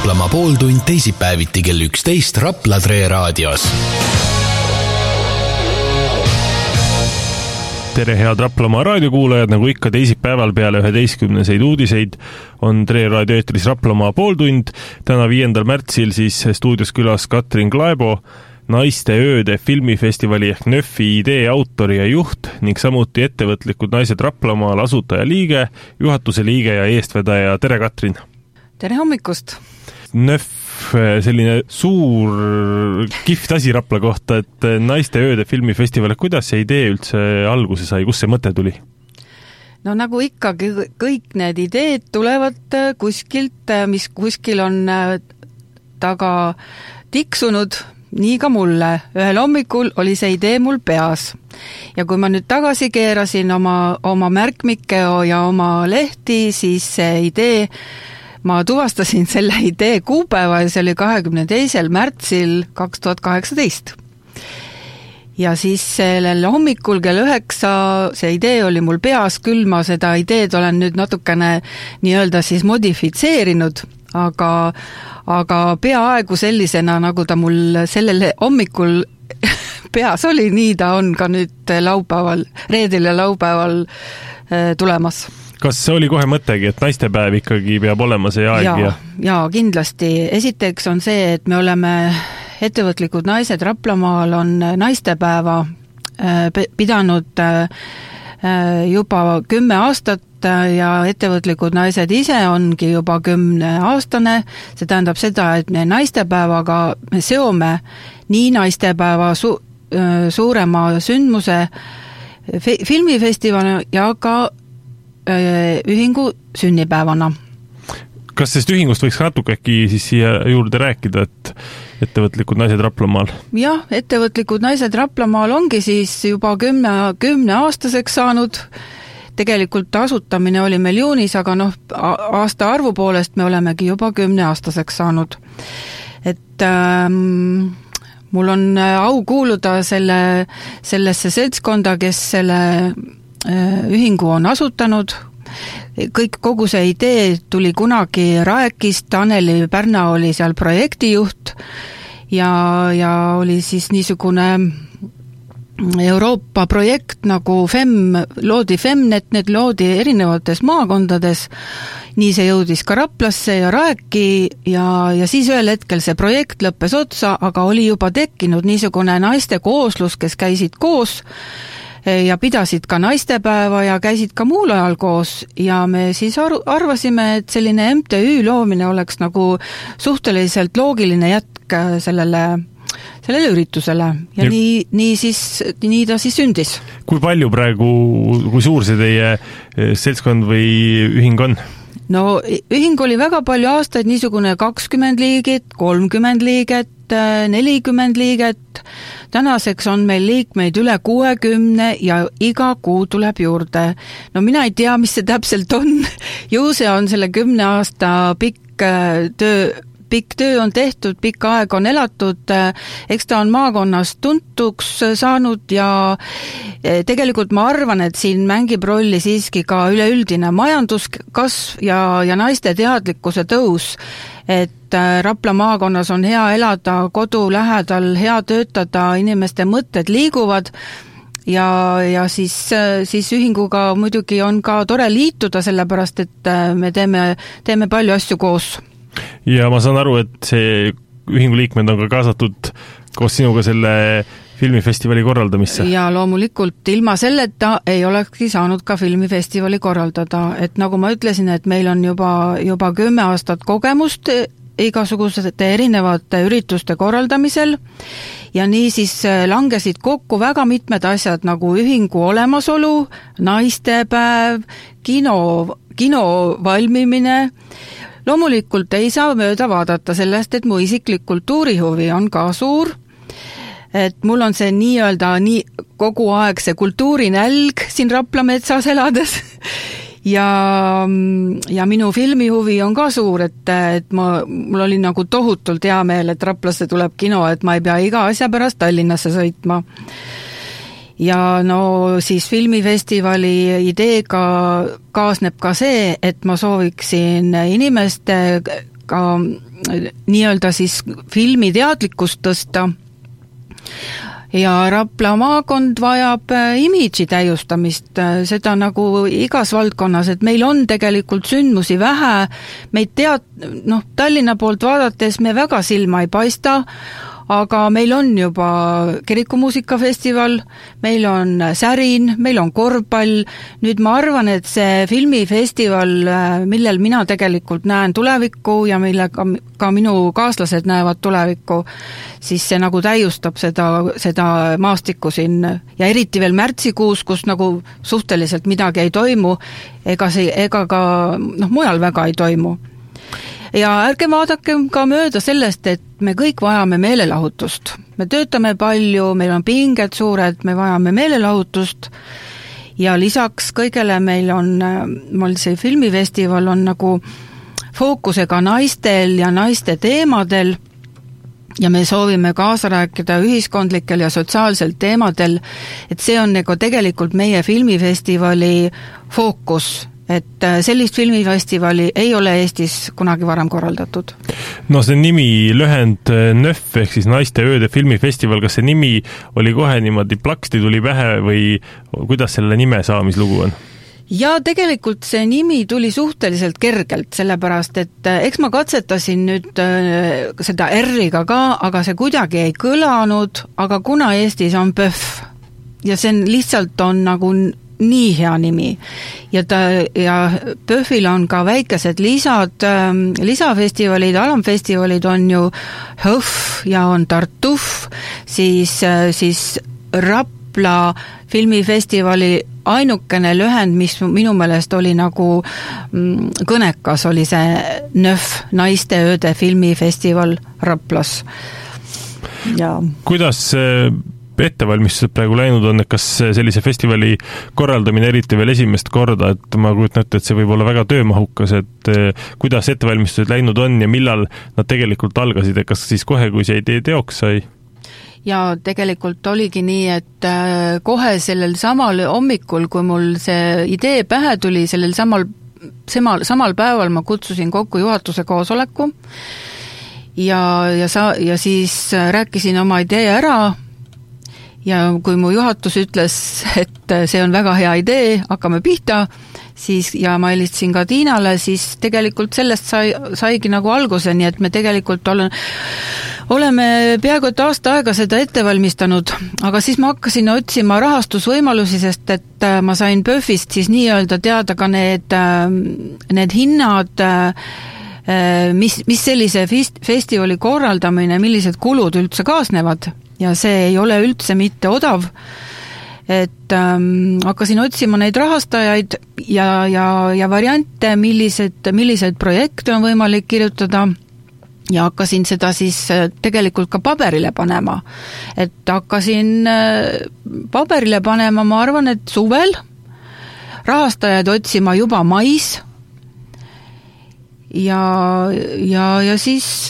Raplamaa pooltund teisipäeviti kell 11 Rapla Tre raadios. Tere head Raplamaa raadiokuulajad, nagu ikka teisipäeval peale 11 uudiseid on Tre raadio eetris Raplamaa pooltund. Täna 5. märtsil siis stuudios külas Katrin Klaebo, Naiste ööde filmifestivali ehk NÖFi idee autori ja juht ning samuti ettevõtlikud naised Raplamaal asutaja liige, juhatuse liige ja eestvedaja. Tere, Katrin! Tere hommikust! NÖF, selline suur kihvt asi Rapla kohta, et Naiste ööde filmifestival, kuidas see idee üldse alguse sai, kus see mõte tuli? No nagu ikkagi kõik need ideed tulevad kuskilt, mis kuskil on taga tiksunud, nii ka mulle. Ühel hommikul oli see idee mul peas. Ja kui ma nüüd tagasi keerasin oma märkmikke ja oma lehti, siis see idee, ma tuvastasin selle idee kuupäeva ja see oli 22. märtsil 2018. Ja siis sellel hommikul kell 9 see idee oli mul peas, küll ma seda ideed olen nüüd natukene nii-öelda siis modifitseerinud, aga peaaegu sellisena, nagu ta mul sellel hommikul peas oli, nii ta on ka nüüd laupäeval, reedel ja laupäeval tulemas. Kas see oli kohe mõttegi, et naistepäev ikkagi peab olema see aeg? Ja kindlasti. Esiteks on see, et me oleme ettevõtlikud naised Raplamaal on naistepäeva pidanud juba 10 aastat ja ettevõtlikud naised ise ongi juba 10-aastane. See tähendab seda, et me naistepäevaga me seome nii naistepäeva suurema sündmuse filmifestivali ja ka ühingu sünnipäevana. Kas sellest ühingust võiks natuke äkki siis siia juurde rääkida, et ettevõtlikud naised Raplamaal? Jah, ettevõtlikud naised Raplamaal ongi siis juba 10-aastaseks saanud. Tegelikult asutamine oli meil juunis, aga aasta arvu poolest me olemegi juba 10-aastaseks saanud. Et mul on au kuuluda sellesse seltskonda, kes selle ühingu on asutanud. Kogu see idee tuli kunagi Raekist, Anneli Pärna oli seal projektijuht ja oli siis niisugune Euroopa projekt nagu loodi Femnet, need loodi erinevates maakondades, nii see jõudis ka Raplasse ja Raeki ja siis ühel hetkel see projekt lõppes otsa, aga oli juba tekkinud niisugune naiste kooslus, kes käisid koos ja pidasid ka naistepäeva ja käisid ka muul ajal koos ja me siis arvasime, et selline MTÜ loomine oleks nagu suhteliselt loogiline jätk sellele üritusele ja nii ta siis sündis. Kui palju praegu, kui suur see teie seltskond või ühing on? No ühing oli väga palju aastaid, niisugune 20 liiget, 30 liiget, 40 liiget. Tänaseks on meil liikmeid üle 60 ja iga kuu tuleb juurde. No mina ei tea, mis see täpselt on. Ju see on selle 10 aasta pikk töö on tehtud, pikk aeg on elatud, eks ta on maakonnas tuntuks saanud ja tegelikult ma arvan, et siin mängib rolli siiski ka üleüldine majanduskasv ja naiste teadlikkuse tõus, et Rapla maakonnas on hea elada, kodu lähedal, hea töötada, inimeste mõtted liiguvad ja siis ühinguga muidugi on ka tore liituda, sellepärast et me teeme palju asju koos. Ja ma saan aru, et see ühingu liikmed on ka kaasatud koos sinuga selle filmifestivali korraldamisse. Ja loomulikult ilma selleta ei olekski saanud ka filmifestivali korraldada. Et nagu ma ütlesin, et meil on juba 10 aastat kogemust igasugusete erinevate ürituste korraldamisel ja nii siis langesid kokku väga mitmed asjad nagu ühingu olemasolu, naistepäev, kino valmimine. Loomulikult ei saa mööda vaadata sellest, et mu isiklik kultuurihuvi on ka suur, et mul on see nii-öelda kogu aeg see kultuurinälg siin Rapla metsas elades ja minu filmihuvi on ka suur, et mul oli nagu tohutult hea meel, et Raplasse tuleb kino, et ma ei pea iga asja pärast Tallinnasse sõitma. Ja no siis filmifestivali ideega kaasneb ka see, et ma sooviksin inimeste ka nii-öelda siis filmiteadlikkust tõsta. Ja Rapla maakond vajab imidži täiustamist, seda nagu igas valdkonnas, et meil on tegelikult sündmusi vähe, meid Tallinna poolt vaadates me väga silma ei paista, aga meil on juba kirikumuusikafestival, meil on särin, meil on korvpall, nüüd ma arvan, et see filmifestival, millel mina tegelikult näen tulevikku ja millega ka minu kaaslased näevad tulevikku, siis see nagu täiustab seda maastikku siin ja eriti veel märtsikuus, kus nagu suhteliselt midagi ei toimu, ega ka mujal väga ei toimu. Ja ärge vaadake ka mööda sellest, et me kõik vajame meelelahutust. Me töötame palju, meil on pinged suured, me vajame meelelahutust ja lisaks kõigele meil see filmifestival on nagu fookusega naistel ja naiste teemadel ja me soovime kaasa rääkida ühiskondlikel ja sotsiaalsel teemadel, et see on nagu tegelikult meie filmifestivali fookus. Et sellist filmifestivali ei ole Eestis kunagi varem korraldatud. No see nimi lühend NÖF ehk siis Naiste ööde filmifestival, kas see nimi oli kohe niimoodi plaksti tuli pähe või kuidas selle nime saamislugu on? Ja tegelikult see nimi tuli suhteliselt kergelt, sellepärast, et eks ma katsetasin nüüd seda R-iga ka, aga see kuidagi ei kõlanud, aga kuna Eestis on PÖF ja see lihtsalt on nagu nii hea nimi ja PÖFil on ka väikesed lisafestivalid, alamfestivalid on ju HÖF ja on Tartuf, siis Rapla filmifestivali ainukene lühend, mis minu meelest oli nagu kõnekas, oli see NÖF, Naiste ööde filmifestival Raplas. Ja. Kuidas ettevalmistused praegu läinud on, et kas sellise festivali korraldamine eriti veel esimest korda, et ma kujutan ette, et see võib olla väga töömahukas, et kuidas ettevalmistused läinud on ja millal nad tegelikult algasid, et kas siis kohe, kui see idee teoks sai? Ja tegelikult oligi nii, et kohe sellel samal hommikul, kui mul see idee pähe tuli, sellel samal päeval ma kutsusin kokku juhatuse koosoleku ja siis rääkisin oma idee ära. Ja kui mu juhatus ütles, et see on väga hea idee, hakkame pihta, siis, ja ma helistasin ka Tiinale, siis tegelikult sellest saigi nagu alguse, nii et me tegelikult oleme peaaegu et aasta aega seda ette valmistanud, aga siis ma hakkasin otsima rahastusvõimalusi, sest et ma sain PÖFist siis nii-öelda teada ka need hinnad, mis sellise festivali korraldamine, millised kulud üldse kaasnevad. Ja see ei ole üldse mitte odav, et hakkasin otsima neid rahastajaid ja variante, millised projekte on võimalik kirjutada ja hakkasin seda siis tegelikult ka paberile panema. Et hakkasin paberile panema, ma arvan, et suvel, rahastajaid otsima juba mais ja siis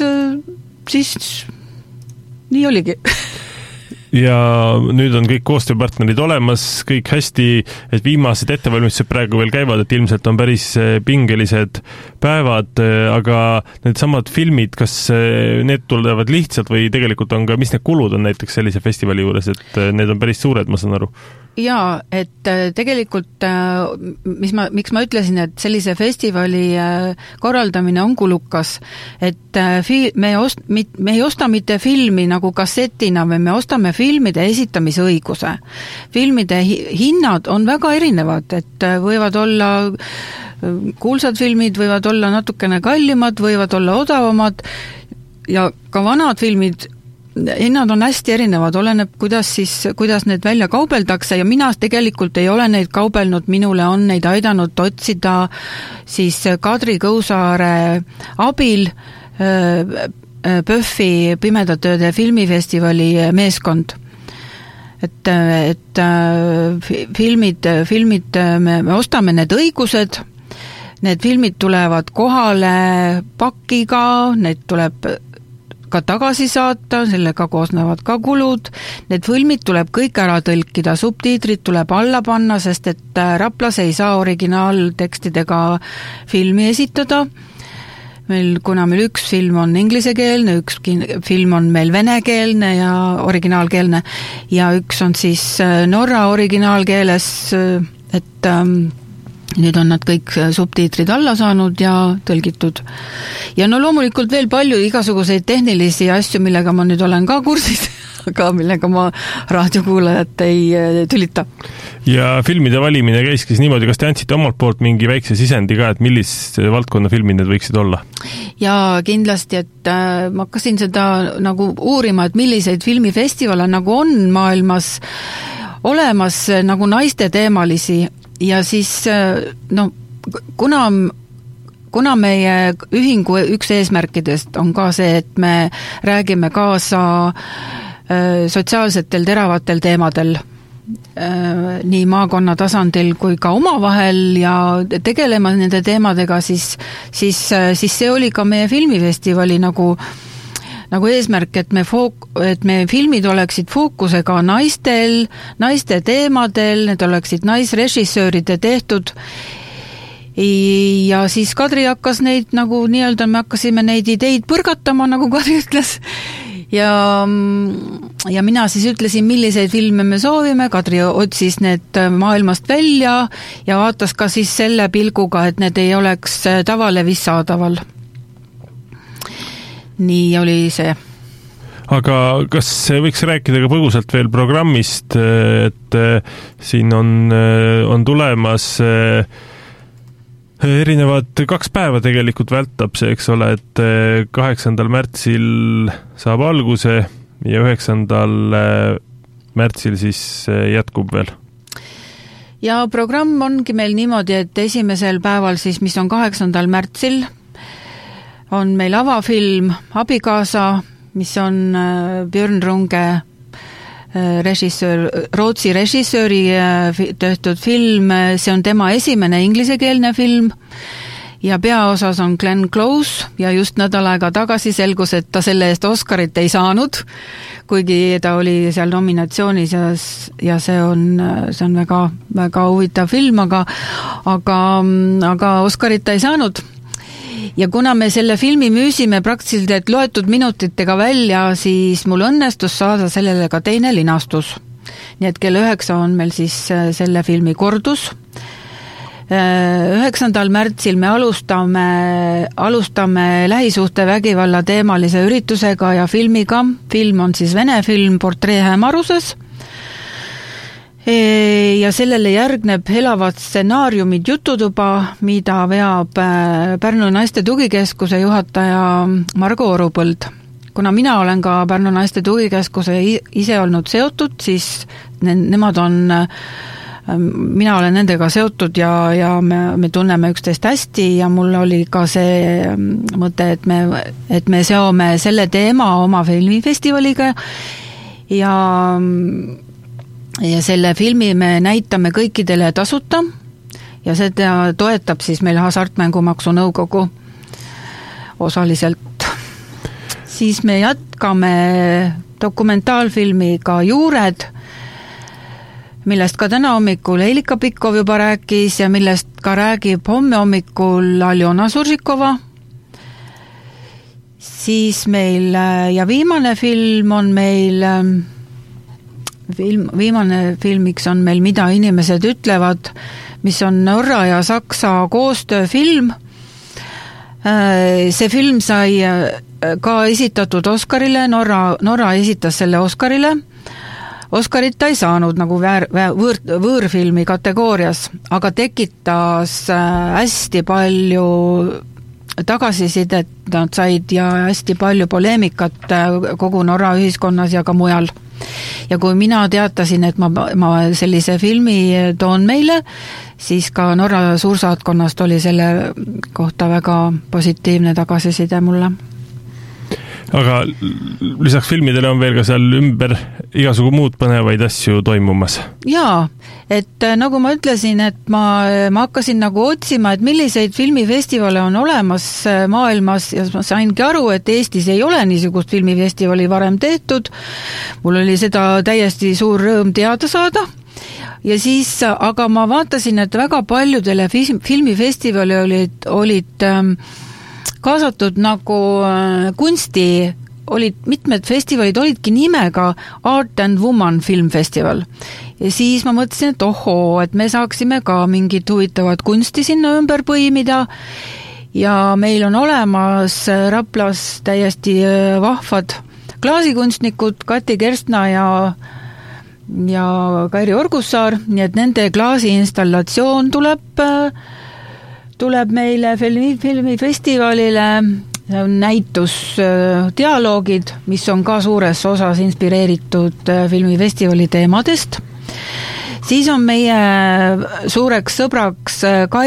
nii oligi. Ja nüüd on kõik koostööpartnerid olemas, kõik hästi, et viimased ettevalmistused praegu veel käivad, et ilmselt on päris pingelised päevad, aga need samad filmid, kas need tulevad lihtsalt või tegelikult on ka, mis need kulud on näiteks sellise festivali juures, et need on päris suured, ma saan aru? Jaa, et tegelikult miks ma ütlesin, et sellise festivali korraldamine on kulukas, et me ei osta mitte filmi nagu kassetina, või me ostame filmide esitamise õiguse. Filmide hinnad on väga erinevad, et võivad olla kuulsad filmid, võivad olla natukene kallimad, võivad olla odavamad ja ka vanad filmid hinnad on hästi erinevad, oleneb, kuidas need välja kaubeldakse ja mina tegelikult ei ole neid kaubelnud, minule on neid aidanud otsida siis Kadri Kõusaare abil PÖFi Pimedatööde filmifestivali meeskond. Et filmid, me ostame need õigused, need filmid tulevad kohale pakiga, need tuleb ka tagasi saata, sellega koosnevad ka kulud, need filmid tuleb kõik ära tõlkida, subtiitrid tuleb alla panna, sest et Raplas ei saa originaaltekstidega filmi esitada. meil, kuna meil üks film on inglisekeelne, üks film on meil venekeelne ja originaalkeelne ja üks on siis Norra originaalkeeles, et nüüd on nad kõik subtiitrid alla saanud ja tõlgitud. Ja no loomulikult veel palju igasuguseid tehnilisi asju, millega ma nüüd olen ka kursis, aga millega ma raadiokuulajat ei tülita. Ja filmide valimine käiski niimoodi, kas te andsite omalt poolt mingi väikse sisendi ka, et millist valdkonna filmid need võiksid olla? Ja kindlasti, et ma hakkasin seda nagu uurima, et milliseid filmifestivale nagu on maailmas olemas nagu naiste teemalisi ja siis no, kuna meie ühingu üks eesmärkidest on ka see, et me räägime kaasa sotsiaalsetel teravatel teemadel nii maakonna tasandil kui ka omavahel ja tegelema nende teemadega, siis see oli ka meie filmifestivali nagu eesmärk, et me filmid oleksid fookusega naistel, naiste teemadel, need oleksid naisrežissööride tehtud ja siis Kadri hakkas neid nagu nii-öelda, me hakkasime neid ideid põrgatama, nagu Kadri ütles ja mina siis ütlesin, milliseid filme me soovime, Kadri otsis need maailmast välja ja vaatas ka siis selle pilguga, et need ei oleks tavalevis saadaval. Nii oli see. Aga kas võiks rääkida ka põgusalt veel programmist, et siin on tulemas erinevad 2 päeva tegelikult vältab see, eks ole, et 8. märtsil saab alguse ja 9. märtsil siis jätkub veel. Ja programm ongi meil niimoodi, et esimesel päeval siis, mis on 8. märtsil, on meil avafilm Abikaasa, mis on Björn Runge režissöör, Rootsi režissööri tehtud film, see on tema esimene inglisekeelne film ja peaosas on Glenn Close ja just nädal aega tagasi selgus, et ta selle eest Oscarit ei saanud, kuigi ta oli seal nominatsioonis ja see on väga, väga huvitav film, aga Oscarit ta ei saanud. Ja kuna me selle filmi müüsime praktiliselt et loetud minutitega välja, siis mul õnnestus saada sellele ka teine linastus. Nii et kell 9 on meil siis selle filmi kordus. 9. märtsil me alustame lähisuhtevägivalla teemalise üritusega ja filmiga. Film on siis vene film Portree hämaruses. Ja sellele järgneb elavad stsenaariumid jututuba, mida veab Pärnu naiste tugikeskuse juhataja Margo Orupõld. Kuna mina olen ka Pärnu naiste tugikeskuse ise olnud seotud, siis nemad on, mina olen nendega seotud ja me tunneme üksteist hästi ja mul oli ka see mõte, et me seome selle teema oma filmifestivaliga ja selle filmi me näitame kõikidele tasuta ja seda toetab siis meil Hasartmängumaksu nõukogu osaliselt. Siis me jätkame dokumentaalfilmiga Juured, millest ka täna hommikul Eilika Pikkov juba rääkis ja millest ka räägib homme hommikul Aljona Suržikova. Siis meil ja viimane film on meil viimane filmiks on meil Mida inimesed ütlevad, mis on Norra ja Saksa koostööfilm. See film sai ka esitatud Oscarile, Norra esitas selle Oscarile. Oscarit ta ei saanud nagu võõrfilmi kategoorias, aga tekitas hästi palju tagasisidet nad said ja hästi palju poleemikat kogu Norra ühiskonnas ja ka mujal. Ja kui mina teatasin, et ma sellise filmi toon meile, siis ka Norra suursaatkonnast oli selle kohta väga positiivne tagasiside mulle. Aga lisaks filmidele on veel ka seal ümber igasugu muud põnevaid asju toimumas. Jaa, et nagu ma ütlesin, et ma hakkasin nagu otsima, et milliseid filmifestivale on olemas maailmas ja ma saingi aru, et Eestis ei ole niisugust filmifestivali varem tehtud. Mul oli seda täiesti suur rõõm teada saada. Ja siis, aga ma vaatasin, et väga paljudele filmifestivali olid kaasatud nagu kunsti, mitmed festivalid olidki nimega Art and Woman Film Festival. Ja siis ma mõtlesin, et ohoo, et me saaksime ka mingit huvitavat kunsti sinna ümber põimida ja meil on olemas Raplas täiesti vahvad klaasikunstnikud Kati Kerstna ja Kairi Orgussaar, nii et nende klaasiinstallatsioon tuleb meile filmifestivalile, näitus dialoogid, mis on ka suures osas inspireeritud filmifestivali teemadest. Siis on meie suureks sõbraks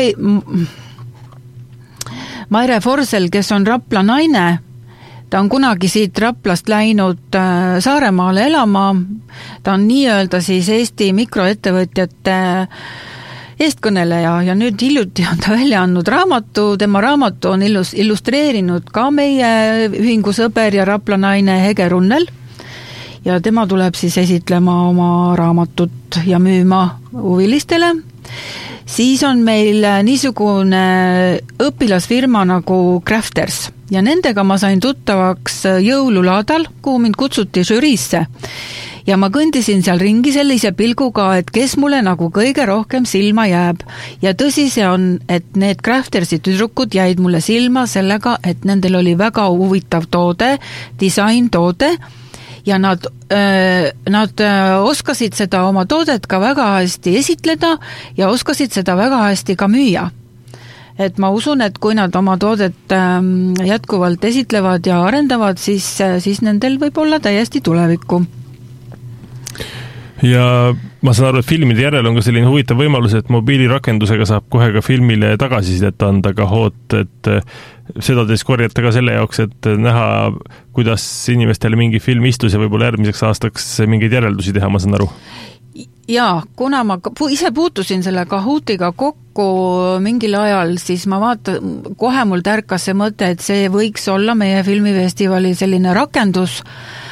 Maire Forsell, kes on Rapla naine. Ta on kunagi siit Raplast läinud Saaremaale elama, ta on nii-öelda siis Eesti mikroettevõtjate eestkõneleja ja nüüd hiljuti on ta välja andnud raamatu, tema raamatu on illustreerinud ka meie ühingu sõber ja Rapla naine Hege Runnel ja tema tuleb siis esitlema oma raamatut ja müüma huvilistele. Siis on meil niisugune õpilasfirma nagu Crafters ja nendega ma sain tuttavaks jõululaadal, kuhu mind kutsuti žüriisse. Ja ma kõndisin seal ringi sellise pilguga, et kes mulle nagu kõige rohkem silma jääb. Ja tõsi see on, et need Craftersi tüdrukud jäid mulle silma sellega, et nendel oli väga huvitav toode, disaintoode, ja nad oskasid seda oma toodet ka väga hästi esitleda ja oskasid seda väga hästi ka müüa. Et ma usun, et kui nad oma toodet jätkuvalt esitlevad ja arendavad, siis nendel võib olla täiesti tulevikku. Ja ma saan aru, et filmide järel on ka selline huvitav võimalus, et mobiilirakendusega saab kohe ka filmile tagasisidet anda ka hoot, et seda teis korjata ka selle jaoks, et näha, kuidas inimestele mingi film istus ja võib-olla järgmiseks aastaks mingeid järeldusi teha, ma saan aru. Jaa, kuna ma ise puutusin selle Kahootiga kokku mingil ajal, siis ma kohe mul tärkas see mõte, et see võiks olla meie filmifestivali selline rakendus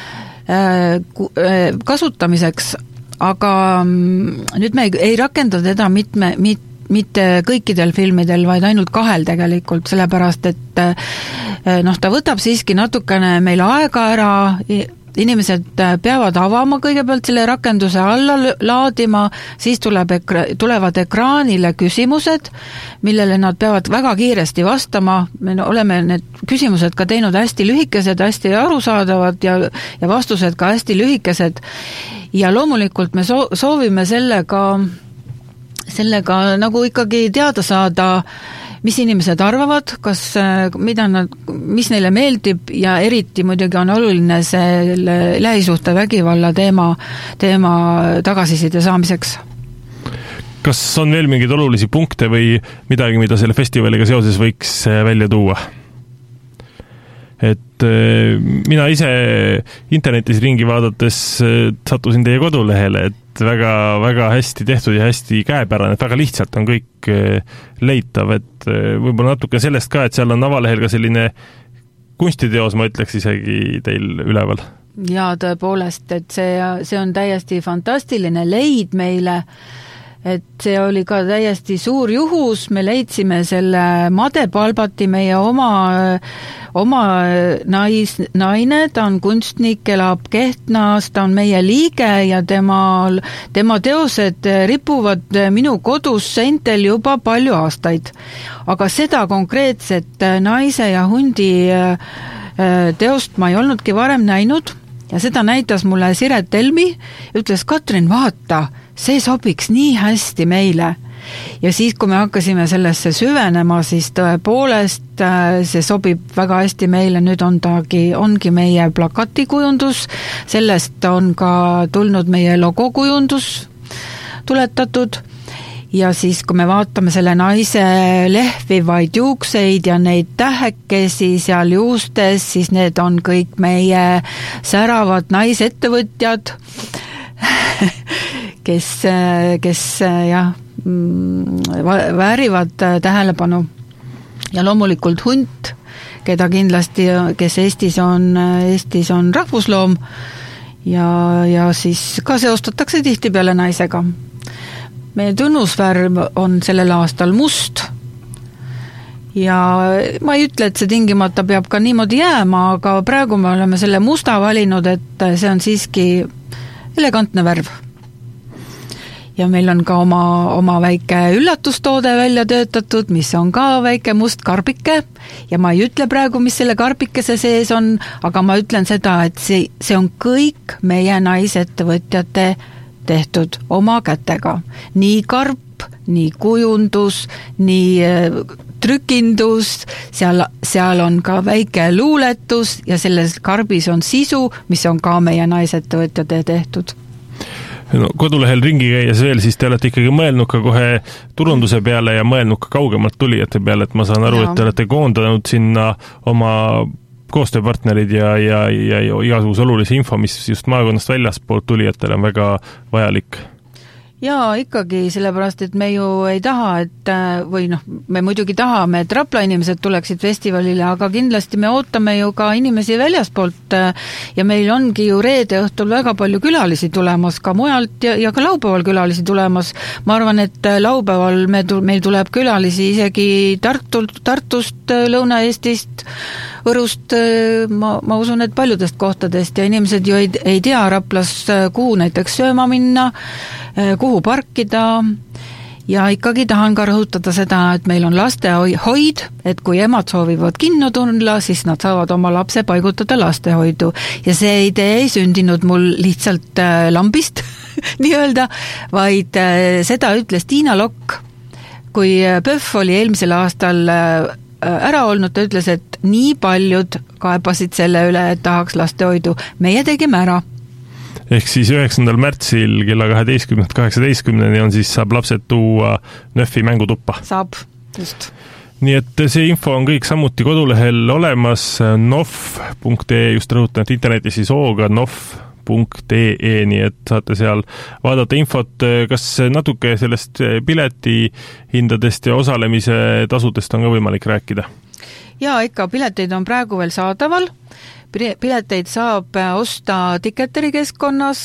kasutamiseks, aga nüüd me ei rakenda teda mitte kõikidel filmidel, vaid ainult 2 tegelikult, sellepärast, et ta võtab siiski natukene meil aega ära, inimesed peavad avama kõigepealt selle rakenduse alla laadima, siis tulevad ekraanile küsimused, millele nad peavad väga kiiresti vastama. Me oleme need küsimused ka teinud hästi lühikesed, hästi arusaadavad ja vastused ka hästi lühikesed. Ja loomulikult me soovime sellega nagu ikkagi teada saada, mis inimesed arvavad, mis neile meeldib ja eriti muidugi on oluline selle lähisuhte vägivalla teema tagasiside saamiseks. Kas on veel mingeid olulisi punkte või midagi, mida selle festivaliga seoses võiks välja tuua? Et mina ise internetis ringi vaadates sattusin teie kodulehele, et väga hästi tehtud ja hästi käepärane, et väga lihtsalt on kõik leitav, et võib-olla natuke sellest ka, et seal on avalehel ka selline kunstiteos, ma ütleks isegi teil üleval. Jaa, tõepoolest, et see on täiesti fantastiline leid meile, et see oli ka täiesti suur juhus, me leidsime selle Made Palbati, meie oma naine, ta on kunstnik, elab Kehtnas, ta on meie liige ja tema teosed ripuvad minu kodus seintel juba palju aastaid. Aga seda konkreetset naise ja hundi teost ma ei olnudki varem näinud ja seda näitas mulle Siret Helmi, ütles, Katrin, vaata, see sobiks nii hästi meile. Ja siis, kui me hakkasime sellesse süvenema, siis tõepoolest see sobib väga hästi meile, nüüd ongi meie plakatikujundus, sellest on ka tulnud meie logokujundus tuletatud ja siis, kui me vaatame selle naise lehvivaid juukseid ja neid tähekesi seal juustes, siis need on kõik meie säravad naisettevõtjad, kes jah, väärivad tähelepanu. Ja loomulikult hunt, keda kindlasti, kes Eestis on rahvusloom ja siis ka seostatakse tihtipeale naisega. Meie tunnusvärv on sellel aastal must ja ma ei ütle, et see tingimata peab ka niimoodi jääma, aga praegu me oleme selle musta valinud, et see on siiski elegantne värv. Ja meil on ka oma väike üllatustoode välja töötatud, mis on ka väike must karbike ja ma ei ütle praegu, mis selle karbikese sees on, aga ma ütlen seda, et see on kõik meie naisettevõtjate tehtud oma kätega. Nii karp, nii kujundus, nii trükindus, seal on ka väike luuletus ja selles karbis on sisu, mis on ka meie naisettevõtjate tehtud. No, kodulehel ringi käies veel, siis te olete ikkagi mõelnud ka kohe turunduse peale ja mõelnud ka kaugemalt tulijate peale, et ma saan aru, et te olete koondanud sinna oma koostööpartnerid ja igasuguse olulise info, mis just maakonnast väljaspoolt tulijatele on väga vajalik. Jaa, ikkagi, sellepärast, et me ju ei taha, me muidugi tahame, et Rapla inimesed tuleksid festivalile, aga kindlasti me ootame ju ka inimesi väljaspoolt ja meil ongi ju reede õhtul väga palju külalisi tulemas ka mujalt ja ka laupäeval külalisi tulemas. Ma arvan, et laupäeval meil tuleb külalisi isegi Tartust, Lõuna-Eestist, Võrust, ma usun, et paljudest kohtadest ja inimesed ju ei tea Raplas, kuhu näiteks sööma minna, kuhu parkida ja ikkagi tahan ka rõhutada seda, et meil on lastehoid, et kui emad soovivad kinno tulla, siis nad saavad oma lapse paigutada lastehoidu ja see idee ei sündinud mul lihtsalt lambist nii-öelda, vaid seda ütles Tiina Lokk, kui PÖF oli eelmisel aastal ära olnud, ta ütles, et nii paljud kaebasid selle üle, et tahaks lastehoidu, meie tegime ära. Ehk siis 9. märtsil kella 12-18 on siis saab lapsed tuua Nöfi mängutuppa. Saab, just. Nii et see info on kõik samuti kodulehel olemas nof.ee, just rõhutan, et internetis siis ooga nof.ee, nii et saate seal vaadata infot, kas natuke sellest piletihindadest ja osalemise tasudest on ka võimalik rääkida? Jaa, ikka pileteid on praegu veel saadaval. Pileteid saab osta Ticketeri keskkonnas,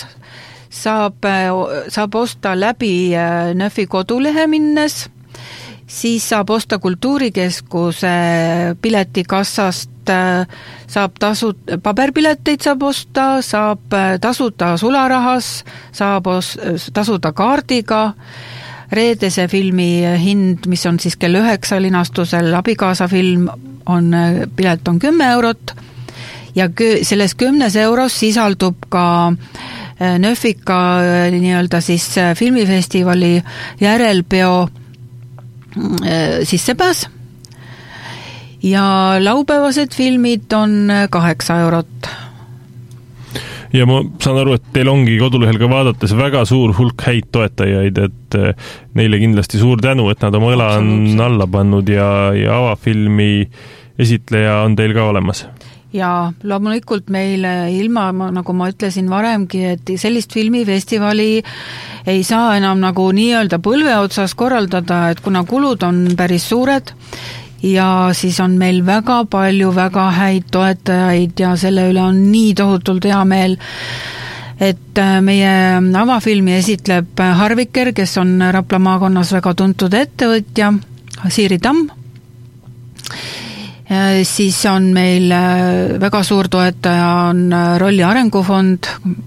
saab osta läbi Nöfi kodulehe minnes, siis saab osta Kultuurikeskuse piletikassast, saab paberpileteid saab osta, saab tasuda sularahas, saab tasuda kaardiga, reedese filmi hind, mis on siis kell 9 linastusel, Abikaasa film, pilet on 10 eurot ja selles 10 euros sisaldub ka Nöfika nii-öelda siis filmifestivali järelpeo sissepääs ja laupäevased filmid on 8 eurot. Ja ma saan aru, et teil ongi kodulehel ka vaadates väga suur hulk häid toetajaid, et neile kindlasti suur tänu, et nad oma õla on alla pannud ja avafilmi esitleja on teil ka olemas. Ja loomulikult meil ilma, nagu ma ütlesin varemgi, et sellist filmifestivali ei saa enam nagu nii-öelda põlve otsas korraldada, et kuna kulud on päris suured ja siis on meil väga palju väga häid toetajaid ja selle üle on nii tohutult hea meel, et meie avafilmi esitleb Harviker, kes on Rapla maakonnas väga tuntud ettevõtja, Siiri Tamm. Siis on meil väga suur toetaja on Rolli Arengufond,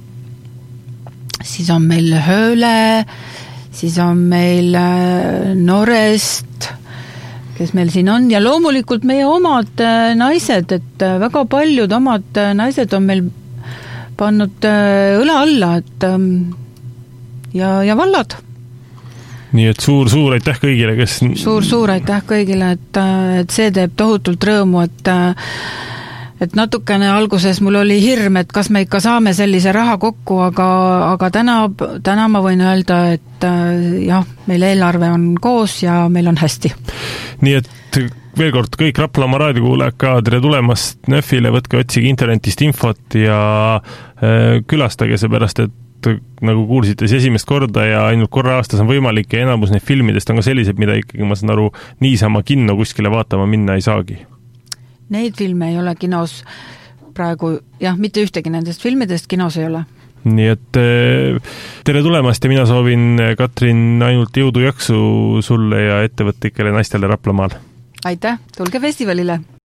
siis on meil Hööle, siis on meil Norest, kes meil siin on ja loomulikult meie omad naised, et väga paljud omad naised on meil pannud õla alla, et ja vallad. Nii et suur aitäh kõigile, kes... Suur aitäh kõigile, et see teeb tohutult rõõmu, et natukene alguses mul oli hirm, et kas me ikka saame sellise raha kokku, aga täna ma võin öelda, et jah, meil eelarve on koos ja meil on hästi. Nii et veel kord kõik Raplamaa raadiokuulajad ka, tere tulemast Nöfile, võtke otsige internetist infot ja külastage seepärast, et nagu kuulsite siis esimest korda ja ainult korra aastas on võimalik ja enamus neid filmidest on ka sellised, mida ikkagi ma saan aru niisama kinno kuskile vaatama minna ei saagi. Neid filme ei ole kinos praegu, jah, mitte ühtegi nendest filmidest kinos ei ole. Nii et tere tulemast ja mina soovin, Katrin, ainult jõudu jaksu sulle ja ettevõtlikele naistele Raplamaal. aitäh, tulge festivalile!